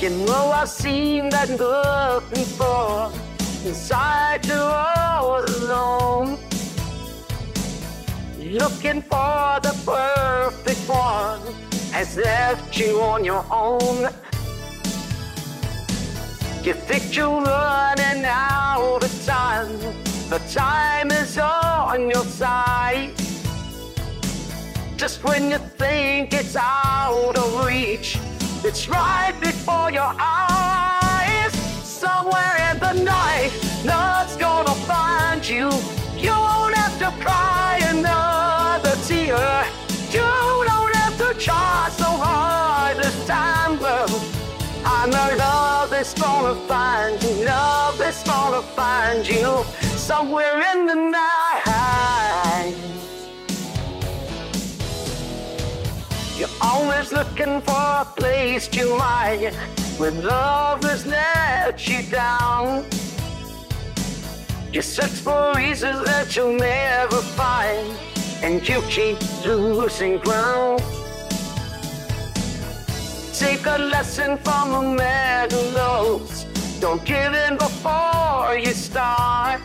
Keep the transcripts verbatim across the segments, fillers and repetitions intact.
You know I've seen that look before. Inside you're all alone, looking for the perfect one, has left you on your own. You think you're running out of time, but time is on your side. Just when you think it's out of reach, it's right before your eyes. Somewhere in the night, love's gonna find you. You won't have to cry another tear. You don't have to try so hard this time, girl. I know love is gonna find you. Love is gonna find you somewhere in the night. You're always looking for a place to hide when love has let you down. You search for reasons that you'll never find, and you keep losing ground. Take a lesson from the megalos. Don't give in before you start.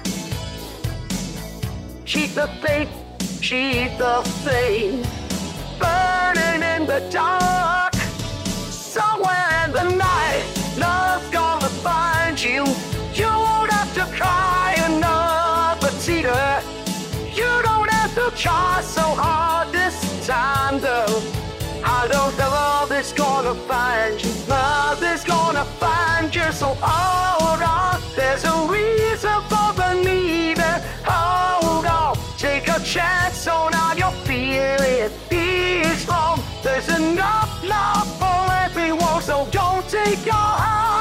Keep the faith, keep the faith, burning in the dark. Somewhere in the night, love's gonna find you. You won't have to cry another tear. You don't have to try so hard this time, though. I know that love is gonna find you. Love is gonna find you, so hold on. There's a reason for believing. Hold on, take a chance on how you're feeling. Be strong. There's enough love for everyone, so don't take your heart.